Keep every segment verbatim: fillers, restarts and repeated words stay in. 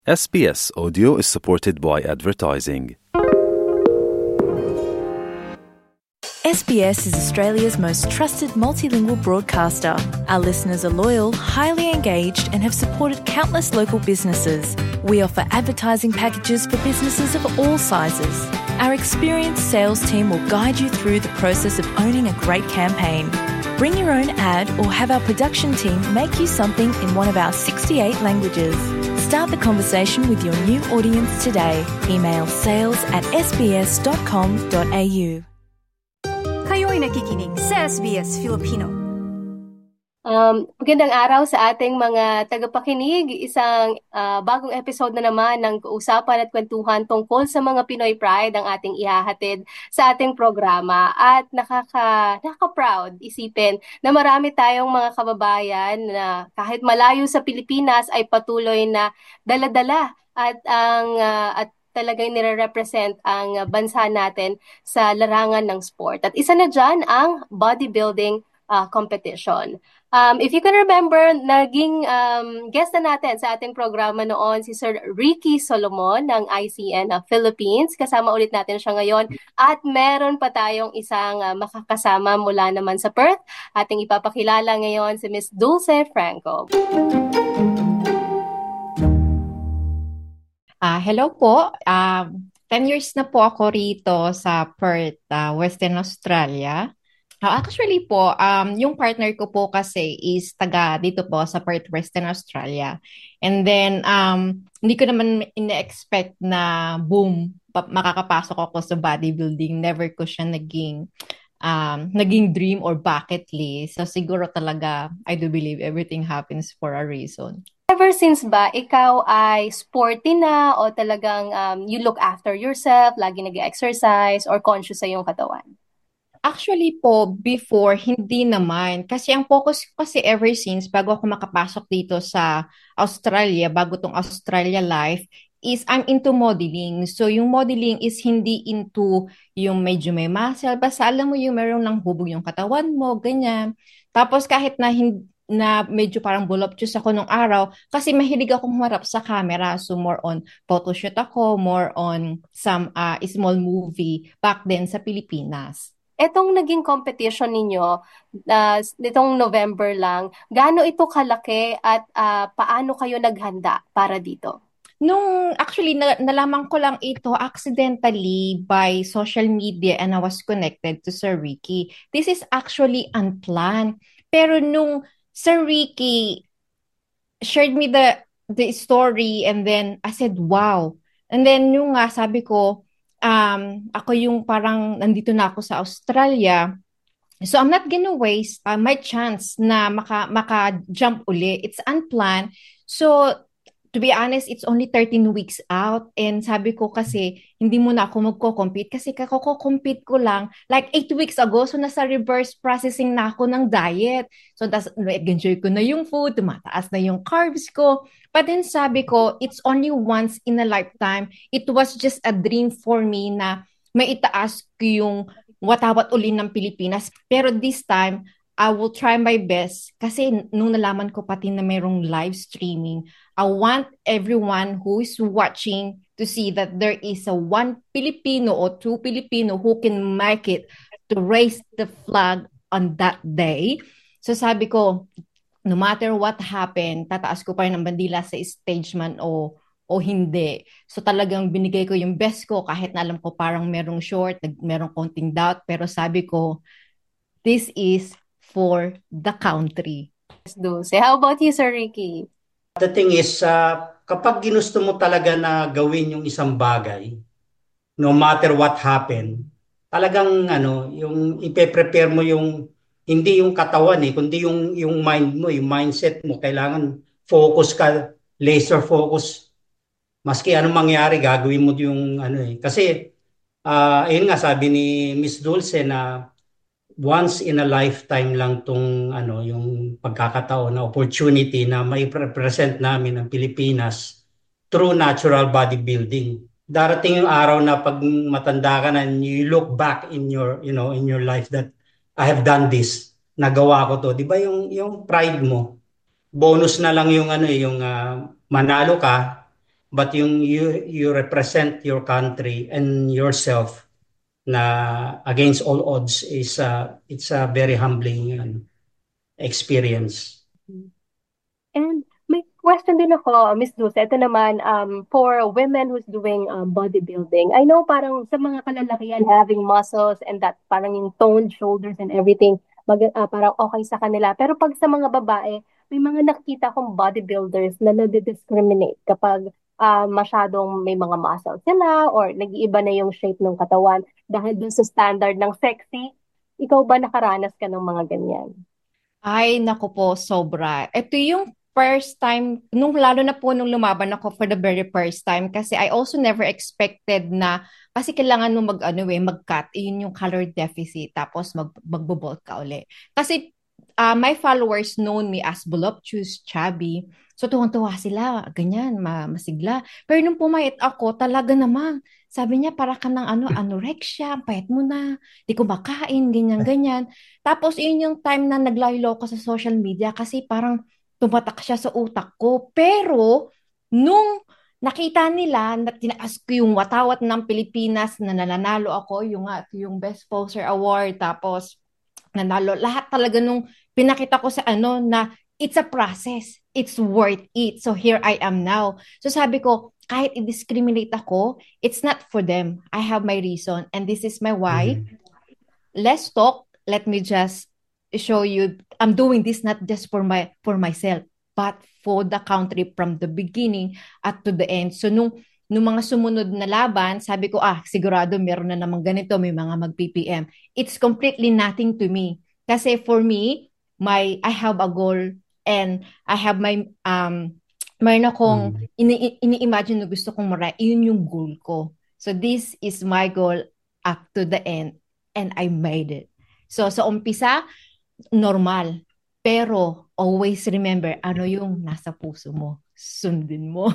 S B S Audio is supported by advertising. S B S is Australia's most trusted multilingual broadcaster. Our listeners are loyal, highly engaged, and have supported countless local businesses. We offer advertising packages for businesses of all sizes. Our experienced sales team will guide you through the process of owning a great campaign. Bring your own ad or have our production team make you something in one of our sixty-eight languages. Start the conversation with your new audience today. Email sales at s b s dot com dot a u. Kayo'y nakikinig sa S B S Filipino. Um, magandang araw sa ating mga tagapakinig. Isang uh, bagong episode na naman ng usapan at kwentuhan tungkol sa mga Pinoy Pride ang ating ihahatid sa ating programa. At nakaka, nakaka-proud isipin na marami tayong mga kababayan na kahit malayo sa Pilipinas ay patuloy na dala-dala at ang uh, at talagang nire-represent ang bansa natin sa larangan ng sport. At isa na dyan ang bodybuilding uh, competition. Um, if you can remember, naging um, guest na natin sa ating programa noon si Sir Ricky Solomon ng I C N uh, Philippines. Kasama ulit natin siya ngayon. At meron pa tayong isang uh, makakasama mula naman sa Perth. Ating ipapakilala ngayon si Miss Dulce Franco. Uh, hello po. Uh, ten years na po ako rito sa Perth, uh, Western Australia. Uh, actually po, um, yung partner ko po kasi is taga dito po sa Perth, Western Australia. And then, um, hindi ko naman ina-expect na boom, pa- makakapasok ako sa bodybuilding. Never ko siya naging, um, naging dream or bucket list. So siguro talaga, I do believe everything happens for a reason. Ever since ba, ikaw ay sporty na o talagang um, you look after yourself, lagi nag-exercise or conscious sa iyong katawan? Actually po, before, hindi naman. Kasi ang focus ko kasi ever since, bago ako makapasok dito sa Australia, bago tong Australia life, is I'm into modeling. So yung modeling is hindi into yung medyo may muscle. Basta alam mo yung meron lang hubog yung katawan mo, ganyan. Tapos kahit na hindi, na medyo parang voluptuous ako nung araw kasi mahilig akong humarap sa camera. So more on photoshoot ako, more on some uh, small movie back then sa Pilipinas. Etong naging competition ninyo, uh, nitong November lang, gaano ito kalaki at uh, paano kayo naghanda para dito? Nung actually na, nalaman ko lang ito accidentally by social media and I was connected to Sir Ricky. This is actually unplanned. Pero nung Sir Ricky shared me the the story and then I said, wow. And then yung nga sabi ko, um, ako yung parang nandito na ako sa Australia. So I'm not gonna waste uh, my chance na maka, maka-jump uli. It's unplanned. So to be honest, it's only thirteen weeks out. And sabi ko kasi, hindi muna ako magko-compete kasi kako-compete ko lang like eight weeks ago. So nasa reverse processing na ako ng diet. So tas, nag-enjoy ko na yung food, tumataas na yung carbs ko. But then sabi ko, it's only once in a lifetime. It was just a dream for me na maitaas ko yung watawat uli ng Pilipinas. Pero this time, I will try my best kasi nung nalaman ko pati na mayroong live streaming, I want everyone who is watching to see that there is a one Filipino or two Filipino who can make it to raise the flag on that day. So sabi ko, no matter what happened, tataas ko pa rin ang bandila sa stage man o o hindi. So talagang binigay ko yung best ko kahit na alam ko parang merong short, merong konting doubt, pero sabi ko, this is for the country. Dulce. How about you, Sir Ricky? The thing is, uh, kapag ginusto mo talaga na gawin yung isang bagay, no matter what happen, talagang ano, yung ipe-prepare mo yung hindi yung katawan eh, kundi yung yung mind mo, yung mindset mo, kailangan focus ka, laser focus. Maski anong mangyari, gagawin mo yung ano eh. Kasi uh, ayun nga sabi ni Miss Dulce na once in a lifetime lang tong ano yung pagkakataon na opportunity na may represent namin ang Pilipinas through natural bodybuilding. Darating yung araw na pag matanda ka na and you look back in your you know in your life that I have done this, nagawa ko to, 'di ba yung yung pride mo. Bonus na lang yung ano yung uh, manalo ka but yung you you represent your country and yourself na against all odds is uh, it's a very humbling ano, experience. And may question din ako, Miss Dulce. Ito naman, um, for women who's doing um, bodybuilding. I know parang sa mga kalalakihan, having muscles and that parang yung toned shoulders and everything, mag, ah, parang okay sa kanila. Pero pag sa mga babae, may mga nakita akong bodybuilders na nade-discriminate kapag ah, masyadong may mga muscles sila or nag-iiba na yung shape ng katawan dahil dun sa standard ng sexy. Ikaw ba nakaranas ka ng mga ganyan? Ay, naku po, sobra. Ito yung first time, nung lalo na po nung lumaban ako for the very first time, kasi I also never expected na, kasi kailangan mo mag, ano eh, mag-cut, yun yung color deficit, tapos mag, magbo-bulk ka uli. Kasi uh, my followers known me as voluptuous, chubby, so tuwang-tuwa sila, ganyan, ma masigla. Pero nung pumayat ako, talaga namang, sabi niya, para ka ng ano, anorexia, payat mo na, di kumakain, ganyan-ganyan. Tapos yun yung time na naglaylo ko sa social media kasi parang tumatak siya sa utak ko. Pero nung nakita nila na tinaas ko yung watawat ng Pilipinas na nananalo ako, yung, nga, yung Best Poster Award, tapos nanalo, lahat talaga nung pinakita ko sa ano na it's a process, it's worth it. So here I am now. So sabi ko, kahit i-discriminate ako, it's not for them. I have my reason and this is my why. Mhm. Let's talk. Let me just show you I'm doing this not just for my for myself but for the country from the beginning at to the end. So nung nung mga sumunod na laban, sabi ko ah sigurado meron na namang ganito, may mga mag-P P M. It's completely nothing to me. Kasi for me, my I have a goal and I have my um mayroon akong Mhm. ini- ini-imagine na gusto kong mara, yun yung goal ko. So this is my goal up to the end and I made it. So sa umpisa, normal. Pero always remember, ano yung nasa puso mo, sundin mo.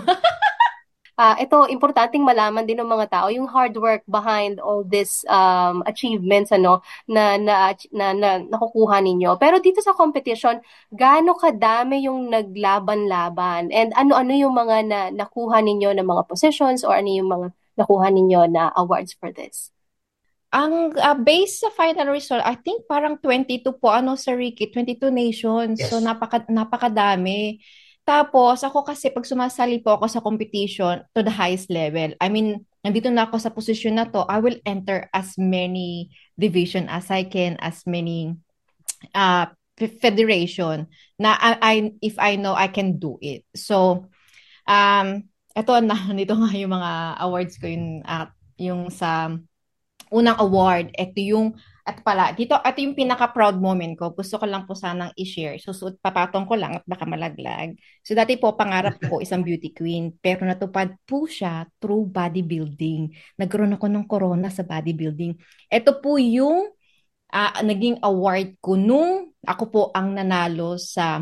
Ah, ito, importanteng malaman din ng mga tao yung hard work behind all these um, achievements ano na na, na na nakukuha ninyo. Pero dito sa competition, gaano kadami yung naglaban-laban and ano-ano yung mga na nakuha ninyo na mga positions or ano yung mga nakuha ninyo na awards for this? Ang uh, base sa final result, I think parang twenty-two po, ano sa Ricky, twenty-two nations. So Yes. napaka, napakadami. Tapos ako kasi pag sumasali po ako sa competition to the highest level, I mean, nandito na ako sa posisyon na to, I will enter as many division as I can, as many uh, f- federation na I, I, if I know I can do it. So, um, eto na, nito nga yung mga awards ko, yung, uh, yung sa unang award, ito yung, at pala, dito, ito yung pinaka-proud moment ko. Gusto ko lang po sanang i-share. Susuot, papatong ko lang at baka malaglag. So, dati po, pangarap ko isang beauty queen. Pero natupad po siya through bodybuilding. Nagkaroon ako ng corona sa bodybuilding. Ito po yung uh, naging award ko nung ako po ang nanalo sa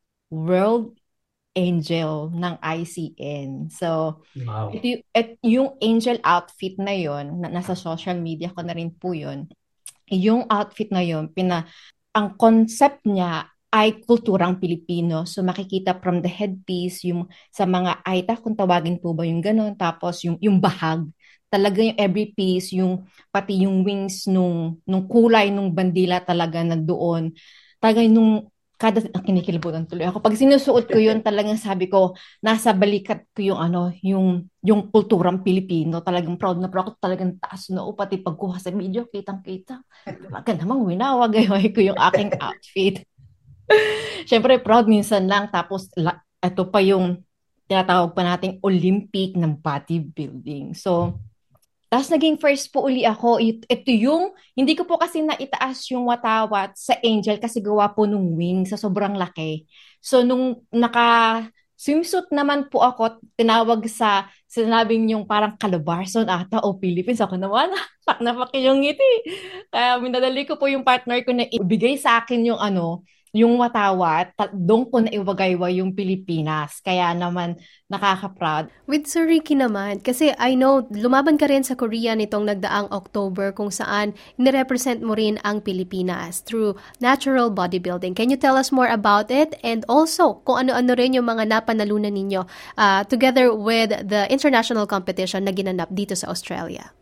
World Angel ng I C N. So, Wow. ito, y- et, yung angel outfit na yon, na, nasa social media ko na rin po yon. Yung outfit na yon, pina, ang concept niya ay kulturang Pilipino. So, makikita from the headpiece, yung sa mga aita, kung tawagin po ba yung ganon, tapos yung, yung bahag. Talaga yung every piece, yung pati yung wings nung, nung kulay nung bandila talaga nandoon. Talaga nung kada ah, kinikilabutan tuloy ako. Pag sinusuot ko yun, talagang sabi ko, nasa balikat ko yung ano, yung yung kulturang Pilipino. Talagang proud na proud ako, talagang taas na o pati pagkuha sa video, kitang-kita. Talaga namang winawagay ko yung aking outfit. Siyempre, proud minsan lang. Tapos, la, ito pa yung tinatawag pa nating Olympic ng bodybuilding. So, tapos naging first po uli ako. It- Ito yung, hindi ko po kasi naitaas yung watawat sa Angel kasi gawa po nung wing sa sobrang laki. So nung naka swimsuit naman po ako, tinawag sa, sinabing yung parang Calabarzon ata o Philippines. Ako naman, pak na pak yung ngiti. Kaya minadali ko po yung partner ko na ibigay sa akin yung ano, yung Watawa, ta- doon ko naiwagaywa yung Pilipinas. Kaya naman nakaka-proud. With Sir Ricky naman, kasi I know, lumaban ka rin sa Korea nitong nagdaang October kung saan nirepresent mo rin ang Pilipinas through natural bodybuilding. Can you tell us more about it? And also, kung ano-ano rin yung mga napanalunan ninyo uh, together with the international competition na ginanap dito sa Australia.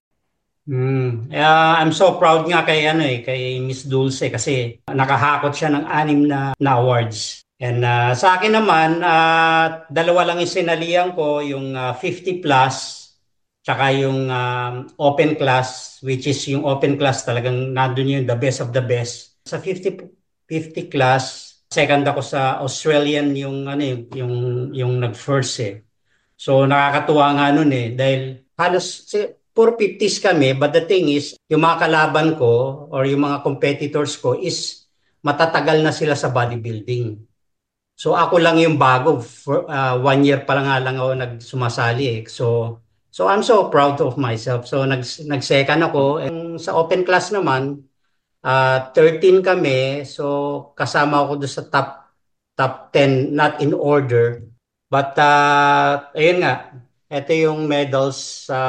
Mm. Uh, I'm so proud nga kay ano eh kay Miss Dulce kasi nakahakot siya ng anim na, na awards. And uh, sa akin naman uh, dalawa lang yung sinalihan ko, yung uh, fifty plus tsaka yung um, open class, which is yung open class talagang nandun yung the best of the best. Sa fifty fifty class, second ako sa Australian yung ano yung yung, yung nag-first eh. So nakakatuwa nga nun eh dahil halos puro fifties kami, but the thing is, yung mga kalaban ko or yung mga competitors ko is matatagal na sila sa bodybuilding. So ako lang yung bago, for, uh, one year pa lang nga lang ako nagsumasali eh. So, so I'm so proud of myself. So nag, nag-second ako. And sa open class naman, uh, thirteen kami. So kasama ako doon sa top, top ten, not in order. But uh, ayun nga, ito yung medals sa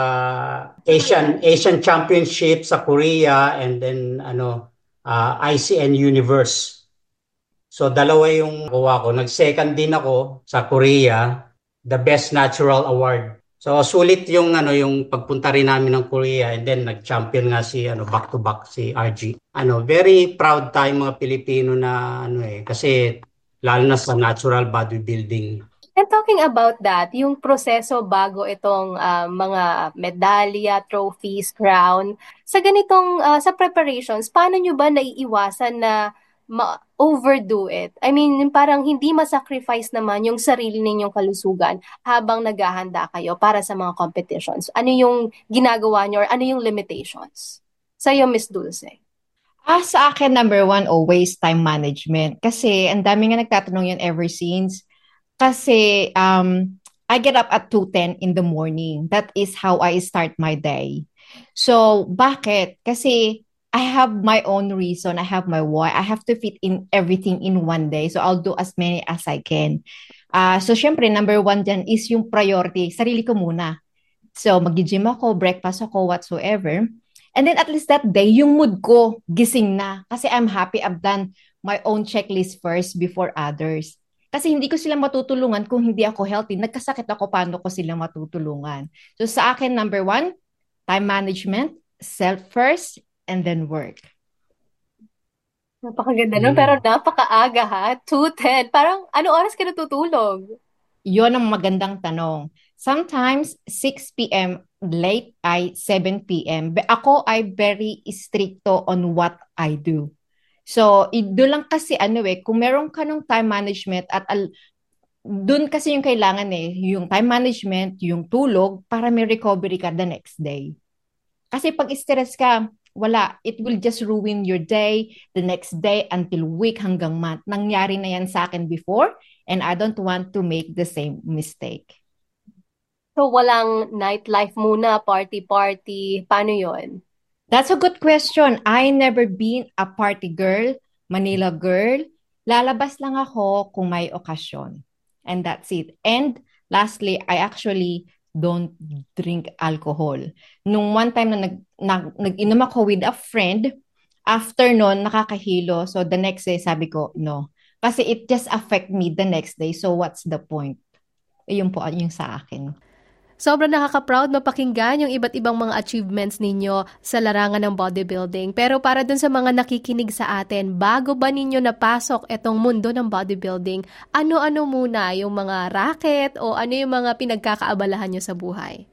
Asian Asian Championship sa Korea and then ano uh, I C N Universe. So dalawa yung nakuha ko. Nag-second din ako sa Korea, the Best Natural Award. So sulit yung ano yung pagpunta rin namin ng Korea and then nag-champion nga si ano back to back si R G. Ano, very proud tayo mga Pilipino na ano eh kasi lalo na sa natural bodybuilding. And talking about that, yung proseso bago itong uh, mga medalya, trophies, crown, sa ganitong, uh, sa preparations, paano nyo ba naiiwasan na ma-overdo it? I mean, parang hindi masacrifice naman yung sarili ninyong kalusugan habang naghahanda kayo para sa mga competitions. Ano yung ginagawa nyo or ano yung limitations? Sa'yo, Miss Dulce. Ah, sa akin, number one, always time management. Kasi ang dami nga nagtatanong yan ever since. Kasi um, I get up at two ten in the morning. That is how I start my day. So, bakit? Kasi I have my own reason. I have my why. I have to fit in everything in one day. So, I'll do as many as I can. Uh, so, syempre, number one dyan is yung priority. Sarili ko muna. So, mag-gym ako, breakfast ako, whatsoever. And then, at least that day, yung mood ko, gising na. Kasi I'm happy I've done my own checklist first before others. Kasi hindi ko sila matutulungan kung hindi ako healthy. Nagkasakit ako, paano ko sila matutulungan. So sa akin, number one, time management, self first, and then work. Napakaganda nun, pero napakaaga ha. two ten. Parang ano oras ka natutulog? Yun ang magandang tanong. Sometimes six p.m., late ay seven p.m. Ako ay very stricto on what I do. So, doon lang kasi ano eh, kung meron ka ng time management at al- doon kasi yung kailangan eh, yung time management, yung tulog, para may recovery ka the next day. Kasi pag stress ka, wala, it will just ruin your day, the next day, until week hanggang month. Nangyari na yan sa akin before, and I don't want to make the same mistake. So, walang nightlife muna, party-party, paano yon? That's a good question. I never been a party girl, Manila girl. Lalabas lang ako kung may okasyon. And that's it. And lastly, I actually don't drink alcohol. Nung one time na nag, nag, nag-inom ako with a friend, after nun, nakakahilo. So the next day, sabi ko, no. Kasi it just affect me the next day. So what's the point? Yun po yung sa akin. Sobrang nakaka-proud mapakinggan yung iba't ibang mga achievements ninyo sa larangan ng bodybuilding. Pero para dun sa mga nakikinig sa atin, bago ba ninyo napasok etong mundo ng bodybuilding, ano-ano muna yung mga racket o ano yung mga pinagkakaabalahan nyo sa buhay?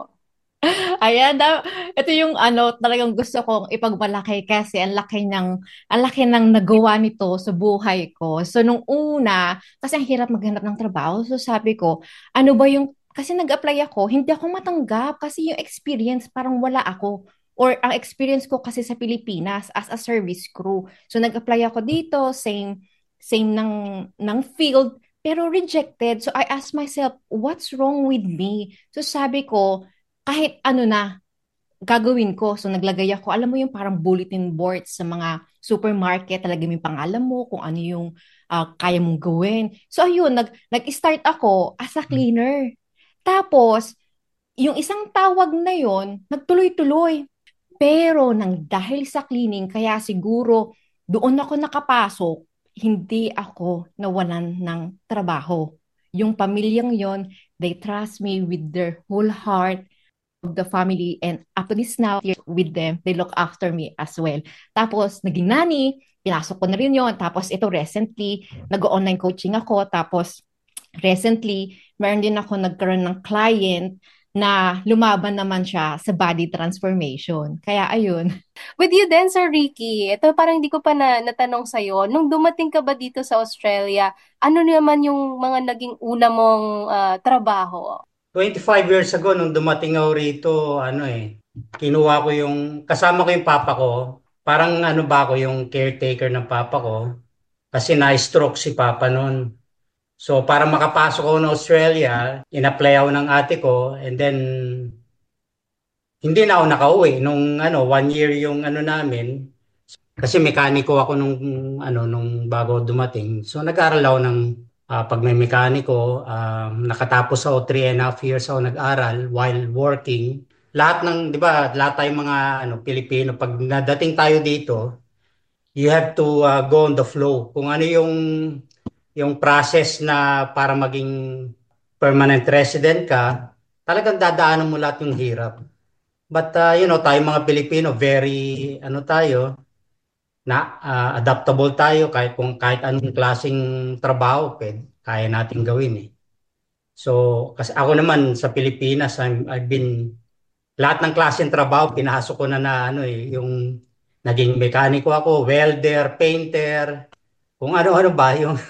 Ayan, ito yung ano talagang gusto kong ipagmalaki kasi ang laki ng ang laki ng nagawa nito sa buhay ko. So nung una, kasi ang hirap maghanap ng trabaho, so sabi ko, ano ba yung kasi nag-apply ako, hindi ako matanggap kasi yung experience parang wala ako. Or ang experience ko kasi sa Pilipinas as a service crew. So nag-apply ako dito, same same ng ng field, pero rejected. So I asked myself, what's wrong with me? So sabi ko, kahit ano na, gagawin ko. So naglagay ako, alam mo yung parang bulletin board sa mga supermarket, talaga may pangalan mo, kung ano yung uh, kaya mong gawin. So ayun, nag, nag-start ako as a cleaner. Tapos, yung isang tawag na yon nagtuloy-tuloy. Pero nang dahil sa cleaning, kaya siguro doon ako nakapasok, hindi ako nawalan ng trabaho. Yung pamilyang yon, they trust me with their whole heart of the family, and up to this now, with them, they look after me as well. Tapos, naging nanny, pinasok ko na rin yon. Tapos, ito recently, nag-online coaching ako. Tapos, recently, meron din ako nagkaroon ng client na lumaban naman siya sa body transformation. Kaya ayun. With you then, Sir Ricky, ito parang hindi ko pa na, natanong sa'yo, nung dumating ka ba dito sa Australia, ano naman yung mga naging una mong uh, trabaho? twenty-five years ago, nung dumating ako rito, ano eh, kinuha ko yung, kasama ko yung papa ko, parang ano ba ako, yung caretaker ng papa ko, kasi na-stroke si papa noon. So, para makapasok ako ng Australia, in-apply ako ng ate ko, and then, hindi na ako nakauwi. Nung, ano, one year yung, ano namin, kasi mekaniko ako nung, ano, nung bago dumating. So, nag-aral ako ng, uh, pag may mekaniko, um, nakatapos ako, three and a half years ako nag-aral while working. Lahat ng, di ba, lahat tayong mga, ano, Pilipino, pag nadating tayo dito, you have to uh, go on the flow. Kung ano yung, yung process na para maging permanent resident ka, talagang dadaanan mo lahat yung hirap. But, uh, you know, tayo mga Pilipino, very, ano tayo, na uh, adaptable tayo kahit kung kahit anong klaseng trabaho, pwede, kaya natin gawin eh. So, kasi ako naman sa Pilipinas, I'm, I've been, lahat ng klaseng trabaho, pinasok ko na na, ano eh, yung naging mekaniko ako, welder, painter, kung ano-ano ba yung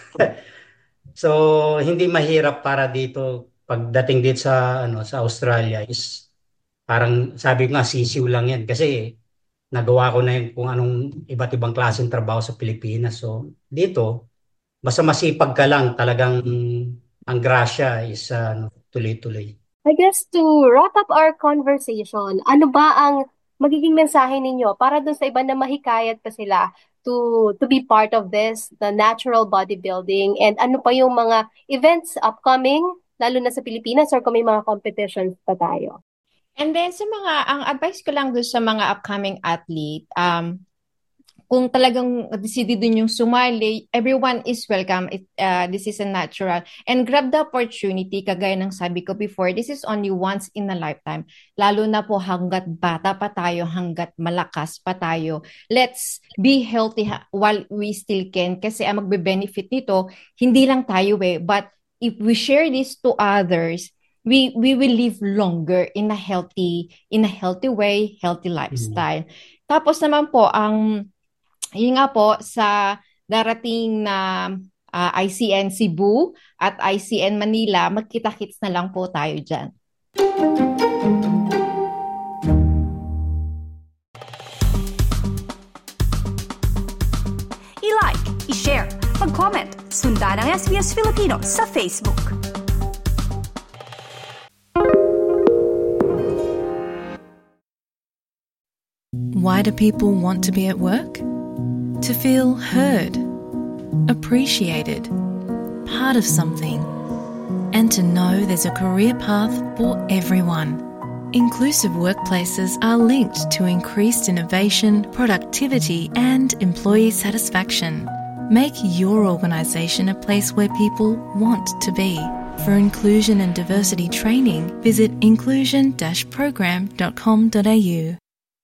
so hindi mahirap para dito pagdating dito sa ano sa Australia is parang sabi ko nga sisiw lang yan kasi nagawa ko na yung kung anong iba't ibang klaseng trabaho sa Pilipinas. So dito basta masipag ka lang talagang ang grasya is uh, tuloy-tuloy. I guess to wrap up our conversation, ano ba ang magiging mensahe ninyo para dun sa iba na mahikayat pa sila to to be part of this, the natural bodybuilding, and ano pa yung mga events upcoming, lalo na sa Pilipinas, or kung may mga competitions pa tayo? And then sa mga, ang advice ko lang doon sa mga upcoming athlete, um, kung talagang decided din yung sumali, everyone is welcome. It, uh, this is a natural. And grab the opportunity, kagaya ng sabi ko before, this is only once in a lifetime. Lalo na po hanggat bata pa tayo, hanggat malakas pa tayo. Let's be healthy while we still can. Kasi ang magbe-benefit nito, hindi lang tayo eh. But if we share this to others, we we will live longer in a healthy, in a healthy way, healthy lifestyle. Mm-hmm. Tapos naman po, ang yun nga po, sa darating na uh, I C N Cebu at I C N Manila, magkita-kits na lang po tayo dyan. I-like, i-share, mag-comment, sundan ang S B S Filipino sa Facebook. Why do people want to be at work? To feel heard, appreciated, part of something, and to know there's a career path for everyone. Inclusive workplaces are linked to increased innovation, productivity, and employee satisfaction. Make your organisation a place where people want to be. For inclusion and diversity training, visit inclusion dash program dot com dot a u.